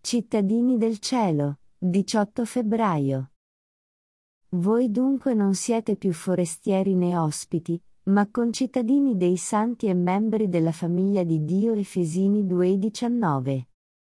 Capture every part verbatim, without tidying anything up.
Cittadini del cielo, diciotto febbraio. Voi dunque non siete più forestieri né ospiti, ma concittadini dei santi e membri della famiglia di Dio. Efesini due diciannove.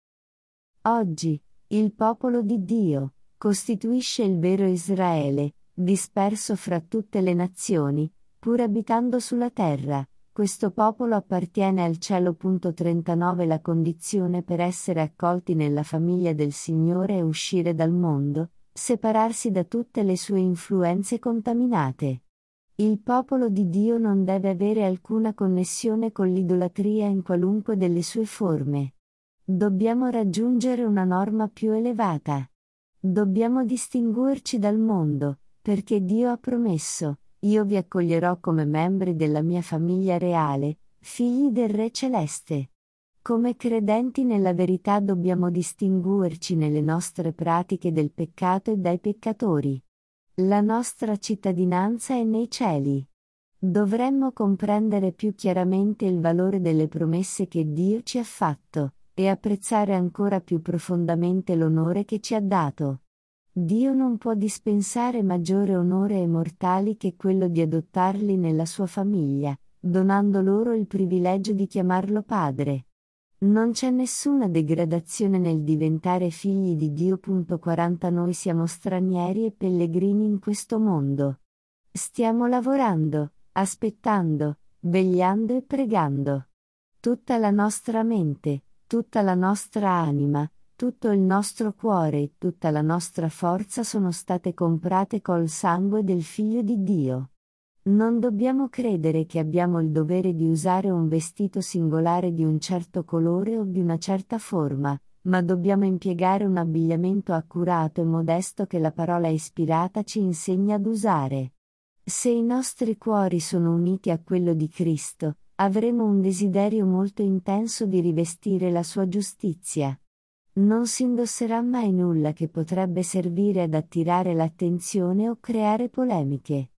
Oggi, il popolo di Dio costituisce il vero Israele, disperso fra tutte le nazioni, pur abitando sulla terra. Questo popolo appartiene al cielo. trentanove La condizione per essere accolti nella famiglia del Signore è uscire dal mondo, separarsi da tutte le sue influenze contaminate. Il popolo di Dio non deve avere alcuna connessione con l'idolatria in qualunque delle sue forme. Dobbiamo raggiungere una norma più elevata. Dobbiamo distinguerci dal mondo, perché Dio ha promesso: io vi accoglierò come membri della mia famiglia reale, figli del Re Celeste. Come credenti nella verità dobbiamo distinguerci nelle nostre pratiche del peccato e dai peccatori. La nostra cittadinanza è nei cieli. Dovremmo comprendere più chiaramente il valore delle promesse che Dio ci ha fatto, e apprezzare ancora più profondamente l'onore che ci ha dato. Dio non può dispensare maggiore onore ai mortali che quello di adottarli nella sua famiglia, donando loro il privilegio di chiamarlo Padre. Non c'è nessuna degradazione nel diventare figli di Dio. quaranta Noi siamo stranieri e pellegrini in questo mondo. Stiamo lavorando, aspettando, vegliando e pregando. Tutta la nostra mente, tutta la nostra anima, tutto il nostro cuore e tutta la nostra forza sono state comprate col sangue del Figlio di Dio. Non dobbiamo credere che abbiamo il dovere di usare un vestito singolare di un certo colore o di una certa forma, ma dobbiamo impiegare un abbigliamento accurato e modesto che la parola ispirata ci insegna ad usare. Se i nostri cuori sono uniti a quello di Cristo, avremo un desiderio molto intenso di rivestire la sua giustizia. Non si indosserà mai nulla che potrebbe servire ad attirare l'attenzione o creare polemiche.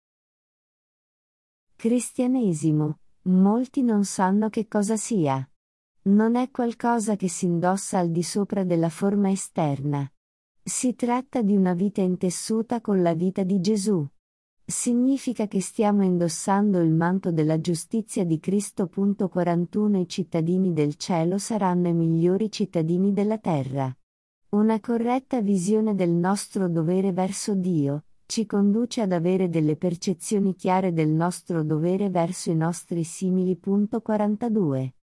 Cristianesimo. Molti non sanno che cosa sia. Non è qualcosa che si indossa al di sopra della forma esterna. Si tratta di una vita intessuta con la vita di Gesù. Significa che stiamo indossando il manto della giustizia di Cristo. quarantuno I cittadini del cielo saranno i migliori cittadini della terra. Una corretta visione del nostro dovere verso Dio ci conduce ad avere delle percezioni chiare del nostro dovere verso i nostri simili. quarantadue